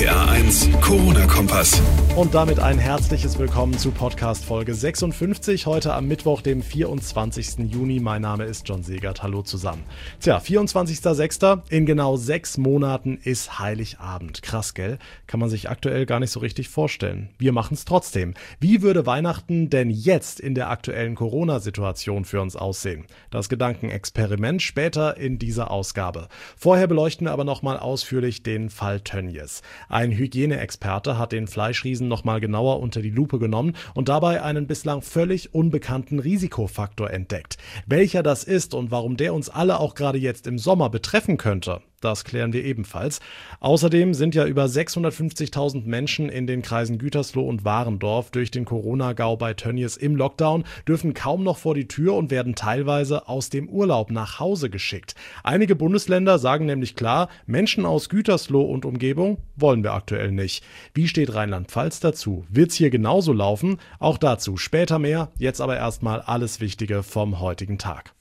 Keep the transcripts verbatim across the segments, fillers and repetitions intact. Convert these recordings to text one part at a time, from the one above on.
P R eins Corona-Kompass. Und damit ein herzliches Willkommen zu Podcast Folge sechsundfünfzig, heute am Mittwoch, dem vierundzwanzigsten Juni. Mein Name ist John Segert, hallo zusammen. Tja, vierundzwanzigster sechster in genau sechs Monaten ist Heiligabend. Krass, gell? Kann man sich aktuell gar nicht so richtig vorstellen. Wir machen es trotzdem. Wie würde Weihnachten denn jetzt in der aktuellen Corona-Situation für uns aussehen? Das Gedankenexperiment später in dieser Ausgabe. Vorher beleuchten wir aber nochmal ausführlich den Fall Tönnies. Ein Hygieneexperte hat den Fleischriesen nochmal genauer unter die Lupe genommen und dabei einen bislang völlig unbekannten Risikofaktor entdeckt. Welcher das ist und warum der uns alle auch gerade jetzt im Sommer betreffen könnte, das klären wir ebenfalls. Außerdem sind ja über sechshundertfünfzigtausend Menschen in den Kreisen Gütersloh und Warendorf durch den Corona-Gau bei Tönnies im Lockdown, dürfen kaum noch vor die Tür und werden teilweise aus dem Urlaub nach Hause geschickt. Einige Bundesländer sagen nämlich klar, Menschen aus Gütersloh und Umgebung wollen wir aktuell nicht. Wie steht Rheinland-Pfalz dazu? Wird's hier genauso laufen? Auch dazu später mehr. Jetzt aber erstmal alles Wichtige vom heutigen Tag.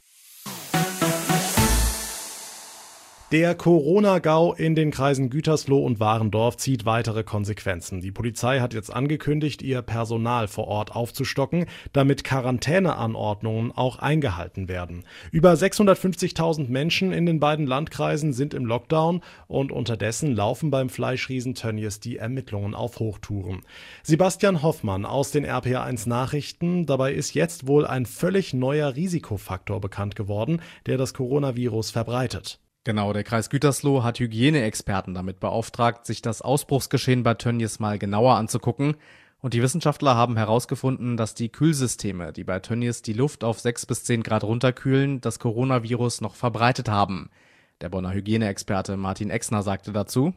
Der Corona-Gau in den Kreisen Gütersloh und Warendorf zieht weitere Konsequenzen. Die Polizei hat jetzt angekündigt, ihr Personal vor Ort aufzustocken, damit Quarantäneanordnungen auch eingehalten werden. Über sechshundertfünfzigtausend Menschen in den beiden Landkreisen sind im Lockdown und unterdessen laufen beim Fleischriesen Tönnies die Ermittlungen auf Hochtouren. Sebastian Hoffmann aus den R P R eins Nachrichten. Dabei ist jetzt wohl ein völlig neuer Risikofaktor bekannt geworden, der das Coronavirus verbreitet. Genau, der Kreis Gütersloh hat Hygieneexperten damit beauftragt, sich das Ausbruchsgeschehen bei Tönnies mal genauer anzugucken. Und die Wissenschaftler haben herausgefunden, dass die Kühlsysteme, die bei Tönnies die Luft auf sechs bis zehn Grad runterkühlen, das Coronavirus noch verbreitet haben. Der Bonner Hygieneexperte Martin Exner sagte dazu: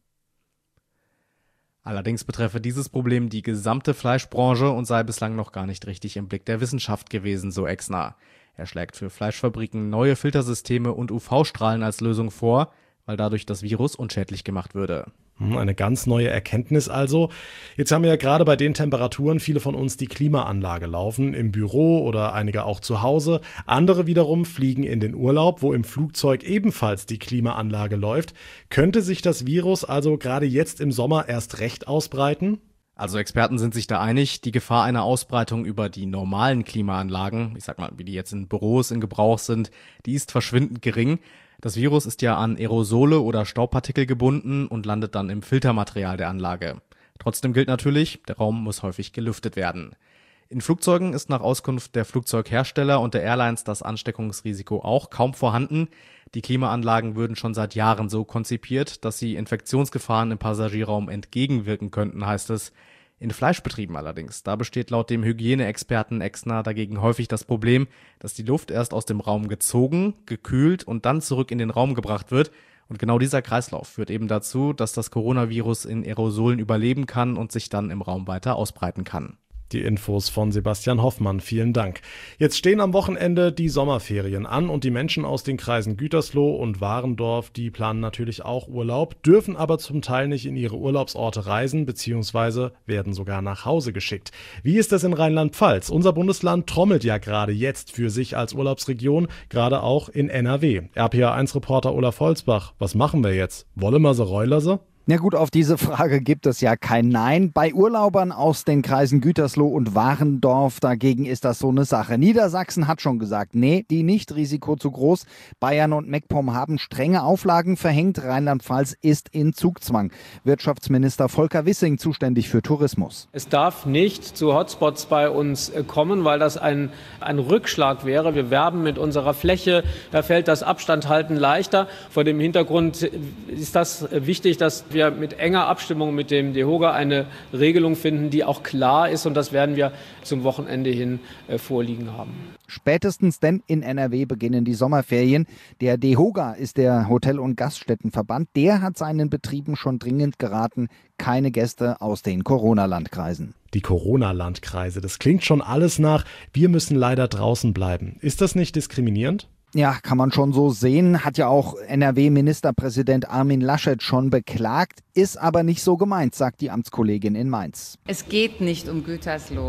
Allerdings betreffe dieses Problem die gesamte Fleischbranche und sei bislang noch gar nicht richtig im Blick der Wissenschaft gewesen, so Exner. Er schlägt für Fleischfabriken neue Filtersysteme und U V-Strahlen als Lösung vor, weil dadurch das Virus unschädlich gemacht würde. Eine ganz neue Erkenntnis also. Jetzt haben wir ja gerade bei den Temperaturen viele von uns die Klimaanlage laufen, im Büro oder einige auch zu Hause. Andere wiederum fliegen in den Urlaub, wo im Flugzeug ebenfalls die Klimaanlage läuft. Könnte sich das Virus also gerade jetzt im Sommer erst recht ausbreiten? Also Experten sind sich da einig, die Gefahr einer Ausbreitung über die normalen Klimaanlagen, ich sag mal, wie die jetzt in Büros in Gebrauch sind, die ist verschwindend gering. Das Virus ist ja an Aerosole oder Staubpartikel gebunden und landet dann im Filtermaterial der Anlage. Trotzdem gilt natürlich, der Raum muss häufig gelüftet werden. In Flugzeugen ist nach Auskunft der Flugzeughersteller und der Airlines das Ansteckungsrisiko auch kaum vorhanden. Die Klimaanlagen würden schon seit Jahren so konzipiert, dass sie Infektionsgefahren im Passagierraum entgegenwirken könnten, heißt es. In Fleischbetrieben allerdings, da besteht laut dem Hygieneexperten Exner dagegen häufig das Problem, dass die Luft erst aus dem Raum gezogen, gekühlt und dann zurück in den Raum gebracht wird. Und genau dieser Kreislauf führt eben dazu, dass das Coronavirus in Aerosolen überleben kann und sich dann im Raum weiter ausbreiten kann. Die Infos von Sebastian Hoffmann, vielen Dank. Jetzt stehen am Wochenende die Sommerferien an und die Menschen aus den Kreisen Gütersloh und Warendorf, die planen natürlich auch Urlaub, dürfen aber zum Teil nicht in ihre Urlaubsorte reisen bzw. werden sogar nach Hause geschickt. Wie ist das in Rheinland-Pfalz? Unser Bundesland trommelt ja gerade jetzt für sich als Urlaubsregion, gerade auch in N R W. R P R eins Reporter Olaf Holzbach, was machen wir jetzt? Wolle ma se Reulase? Na gut, auf diese Frage gibt es ja kein Nein. Bei Urlaubern aus den Kreisen Gütersloh und Warendorf dagegen ist das so eine Sache. Niedersachsen hat schon gesagt, nee, die nicht, Risiko zu groß. Bayern und MacPom haben strenge Auflagen verhängt. Rheinland-Pfalz ist in Zugzwang. Wirtschaftsminister Volker Wissing zuständig für Tourismus. Es darf nicht zu Hotspots bei uns kommen, weil das ein, ein Rückschlag wäre. Wir werben mit unserer Fläche, da fällt das Abstandhalten leichter. Vor dem Hintergrund ist das wichtig, dass wir mit enger Abstimmung mit dem DEHOGA eine Regelung finden, die auch klar ist, und das werden wir zum Wochenende hin äh, vorliegen haben. Spätestens denn in N R W beginnen die Sommerferien. Der DEHOGA ist der Hotel- und Gaststättenverband. Der hat seinen Betrieben schon dringend geraten, keine Gäste aus den Corona-Landkreisen. Die Corona-Landkreise, das klingt schon alles nach, wir müssen leider draußen bleiben. Ist das nicht diskriminierend? Ja, kann man schon so sehen, hat ja auch N R W-Ministerpräsident Armin Laschet schon beklagt, ist aber nicht so gemeint, sagt die Amtskollegin in Mainz. Es geht nicht um Gütersloh.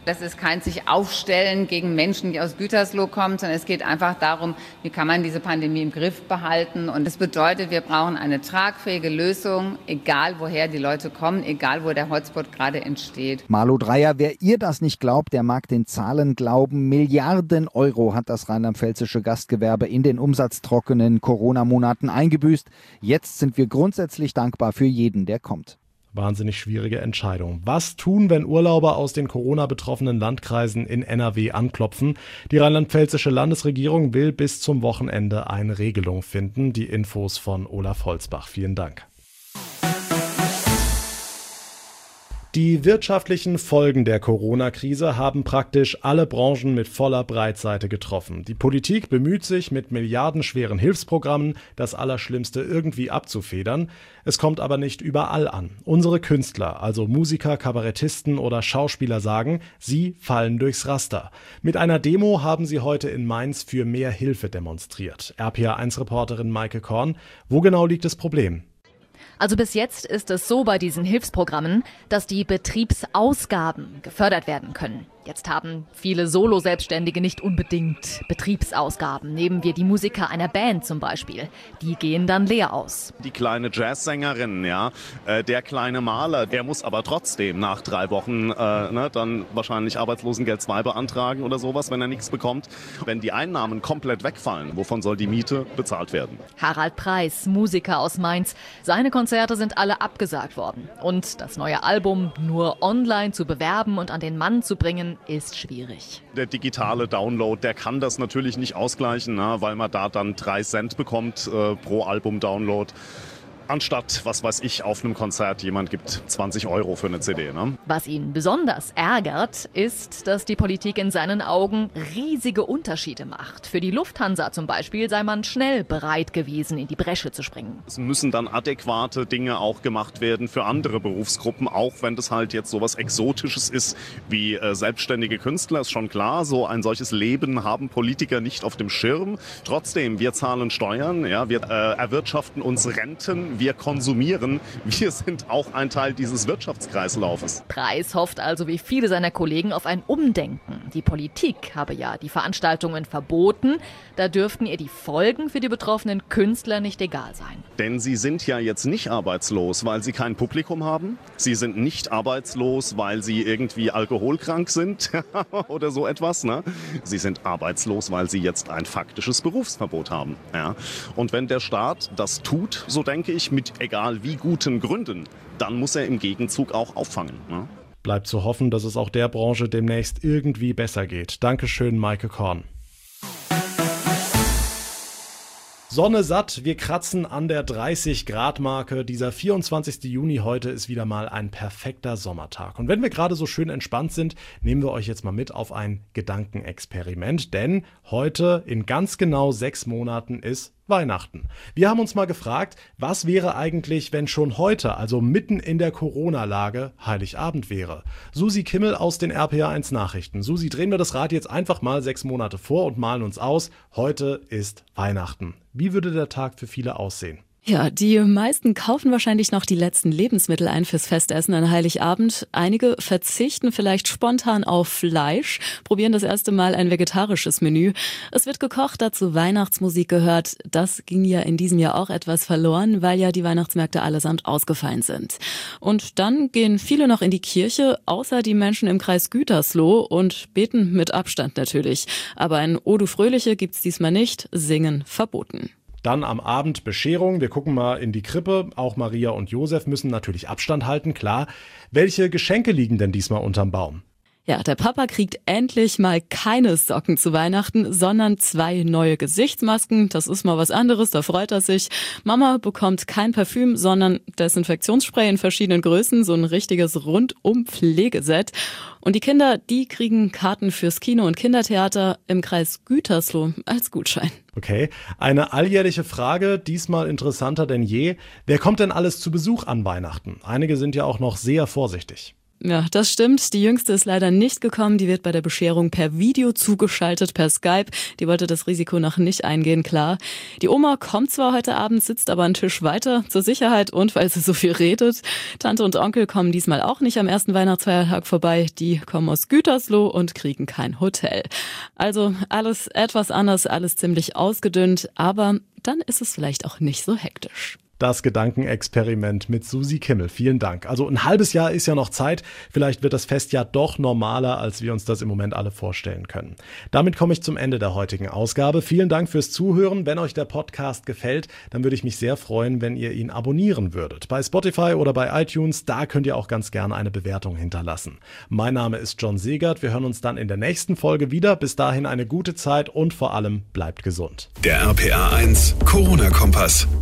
Das ist kein sich aufstellen gegen Menschen, die aus Gütersloh kommen, sondern es geht einfach darum, wie kann man diese Pandemie im Griff behalten. Und das bedeutet, wir brauchen eine tragfähige Lösung, egal woher die Leute kommen, egal wo der Hotspot gerade entsteht. Malu Dreyer, wer ihr das nicht glaubt, der mag den Zahlen glauben. Milliarden Euro hat das rheinland-pfälzische Gastgewerbe in den umsatztrockenen Corona-Monaten eingebüßt. Jetzt sind wir grundsätzlich dankbar für jeden, der kommt. Wahnsinnig schwierige Entscheidung. Was tun, wenn Urlauber aus den Corona-betroffenen Landkreisen in N R W anklopfen? Die rheinland-pfälzische Landesregierung will bis zum Wochenende eine Regelung finden. Die Infos von Olaf Holzbach. Vielen Dank. Die wirtschaftlichen Folgen der Corona-Krise haben praktisch alle Branchen mit voller Breitseite getroffen. Die Politik bemüht sich mit milliardenschweren Hilfsprogrammen, das Allerschlimmste irgendwie abzufedern. Es kommt aber nicht überall an. Unsere Künstler, also Musiker, Kabarettisten oder Schauspieler sagen, sie fallen durchs Raster. Mit einer Demo haben sie heute in Mainz für mehr Hilfe demonstriert. R P A eins Reporterin Maike Korn, wo genau liegt das Problem? Also bis jetzt ist es so bei diesen Hilfsprogrammen, dass die Betriebsausgaben gefördert werden können. Jetzt haben viele Solo-Selbstständige nicht unbedingt Betriebsausgaben. Nehmen wir die Musiker einer Band zum Beispiel. Die gehen dann leer aus. Die kleine Jazzsängerin, ja, äh, der kleine Maler, der muss aber trotzdem nach drei Wochen äh, ne, dann wahrscheinlich Arbeitslosengeld zwei beantragen oder sowas, wenn er nichts bekommt. Wenn die Einnahmen komplett wegfallen, wovon soll die Miete bezahlt werden? Harald Preis, Musiker aus Mainz. Seine Konzerte sind alle abgesagt worden. Und das neue Album nur online zu bewerben und an den Mann zu bringen, ist schwierig. Der digitale Download, der kann das natürlich nicht ausgleichen, na, weil man da dann drei Cent bekommt äh, pro Album-Download. Anstatt, was weiß ich, auf einem Konzert jemand gibt zwanzig Euro für eine C D. Ne? Was ihn besonders ärgert, ist, dass die Politik in seinen Augen riesige Unterschiede macht. Für die Lufthansa zum Beispiel sei man schnell bereit gewesen, in die Bresche zu springen. Es müssen dann adäquate Dinge auch gemacht werden für andere Berufsgruppen, auch wenn das halt jetzt sowas Exotisches ist wie äh, selbstständige Künstler, ist schon klar. So ein solches Leben haben Politiker nicht auf dem Schirm. Trotzdem, wir zahlen Steuern, ja, wir äh, erwirtschaften uns Renten, wir konsumieren. Wir sind auch ein Teil dieses Wirtschaftskreislaufes. Preis hofft also wie viele seiner Kollegen auf ein Umdenken. Die Politik habe ja die Veranstaltungen verboten. Da dürften ihr die Folgen für die betroffenen Künstler nicht egal sein. Denn sie sind ja jetzt nicht arbeitslos, weil sie kein Publikum haben. Sie sind nicht arbeitslos, weil sie irgendwie alkoholkrank sind oder so etwas. Ne? Sie sind arbeitslos, weil sie jetzt ein faktisches Berufsverbot haben. Ja? Und wenn der Staat das tut, so denke ich, mit egal wie guten Gründen, dann muss er im Gegenzug auch auffangen. Ne? Bleibt zu hoffen, dass es auch der Branche demnächst irgendwie besser geht. Dankeschön, Maike Korn. Sonne satt, wir kratzen an der dreißig Grad Marke. Dieser vierundzwanzigster Juni heute ist wieder mal ein perfekter Sommertag. Und wenn wir gerade so schön entspannt sind, nehmen wir euch jetzt mal mit auf ein Gedankenexperiment. Denn heute in ganz genau sechs Monaten ist Weihnachten. Wir haben uns mal gefragt, was wäre eigentlich, wenn schon heute, also mitten in der Corona-Lage, Heiligabend wäre? Susi Kimmel aus den R P A eins Nachrichten. Susi, drehen wir das Rad jetzt einfach mal sechs Monate vor und malen uns aus. Heute ist Weihnachten. Wie würde der Tag für viele aussehen? Ja, die meisten kaufen wahrscheinlich noch die letzten Lebensmittel ein fürs Festessen an Heiligabend. Einige verzichten vielleicht spontan auf Fleisch, probieren das erste Mal ein vegetarisches Menü. Es wird gekocht, dazu Weihnachtsmusik gehört. Das ging ja in diesem Jahr auch etwas verloren, weil ja die Weihnachtsmärkte allesamt ausgefallen sind. Und dann gehen viele noch in die Kirche, außer die Menschen im Kreis Gütersloh und beten mit Abstand natürlich. Aber ein O du Fröhliche gibt's diesmal nicht, Singen verboten. Dann am Abend Bescherung. Wir gucken mal in die Krippe. Auch Maria und Josef müssen natürlich Abstand halten, klar. Welche Geschenke liegen denn diesmal unterm Baum? Ja, der Papa kriegt endlich mal keine Socken zu Weihnachten, sondern zwei neue Gesichtsmasken. Das ist mal was anderes, da freut er sich. Mama bekommt kein Parfüm, sondern Desinfektionsspray in verschiedenen Größen, so ein richtiges Rundum-Pflegeset. Und die Kinder, die kriegen Karten fürs Kino und Kindertheater im Kreis Gütersloh als Gutschein. Okay, eine alljährliche Frage, diesmal interessanter denn je. Wer kommt denn alles zu Besuch an Weihnachten? Einige sind ja auch noch sehr vorsichtig. Ja, das stimmt. Die Jüngste ist leider nicht gekommen. Die wird bei der Bescherung per Video zugeschaltet, per Skype. Die wollte das Risiko noch nicht eingehen, klar. Die Oma kommt zwar heute Abend, sitzt aber einen Tisch weiter, zur Sicherheit und weil sie so viel redet. Tante und Onkel kommen diesmal auch nicht am ersten Weihnachtsfeiertag vorbei. Die kommen aus Gütersloh und kriegen kein Hotel. Also alles etwas anders, alles ziemlich ausgedünnt, aber dann ist es vielleicht auch nicht so hektisch. Das Gedankenexperiment mit Susi Kimmel. Vielen Dank. Also ein halbes Jahr ist ja noch Zeit. Vielleicht wird das Fest ja doch normaler, als wir uns das im Moment alle vorstellen können. Damit komme ich zum Ende der heutigen Ausgabe. Vielen Dank fürs Zuhören. Wenn euch der Podcast gefällt, dann würde ich mich sehr freuen, wenn ihr ihn abonnieren würdet. Bei Spotify oder bei iTunes, da könnt ihr auch ganz gerne eine Bewertung hinterlassen. Mein Name ist John Segert. Wir hören uns dann in der nächsten Folge wieder. Bis dahin eine gute Zeit und vor allem bleibt gesund. Der R P R eins Corona-Kompass.